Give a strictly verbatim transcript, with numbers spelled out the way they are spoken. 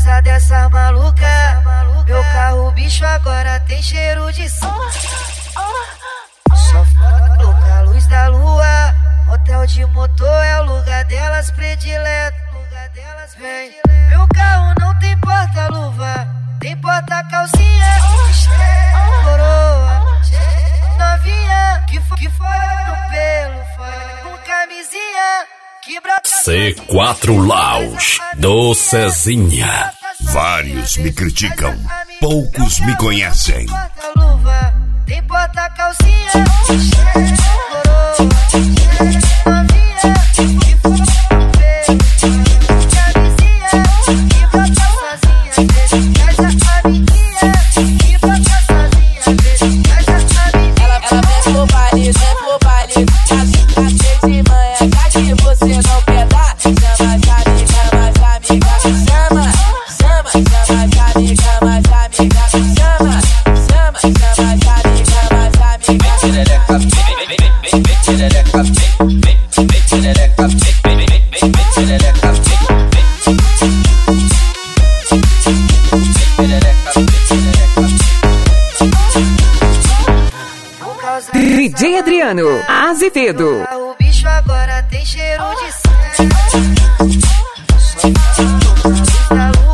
causa dessa maluca, meu carro bicho agora tem cheiro de sangue. Só foda louca, luz da lua, hotel de motor é o lugar delas predileto. Vem, meu carro não tem porta-luva, tem porta-calcinha. Coroa, novinha, que foi, que foi no pelo, foi com camisinha. C quatro Lounge do Cezinha. Vários me criticam, poucos me conhecem. Tem porta-calcinha, coroa, novinha, que foi no pelo, camisinha, que bota sozinha, faz a amiguinha, que bota sozinha, faz a amiguinha. Ela, ela vem pro baile, vem pro baile, tá cheio de manhã, já que você não quer dar, chama as amigas, mas amiga, chama, chama, chama as amigas, mas amiga, chama, chama, chama as amigas, mas amiga. Tirereca, vem, vem, vem, vem, tirereca, vem, vem, vem, tirereca, vem, vem, vem, vem, vem, tirereca, vem, vem, tirereca, tirereca. D J Adriano Azevedo. O bicho agora tem cheiro de sangue. Só fala louca, luz da lua.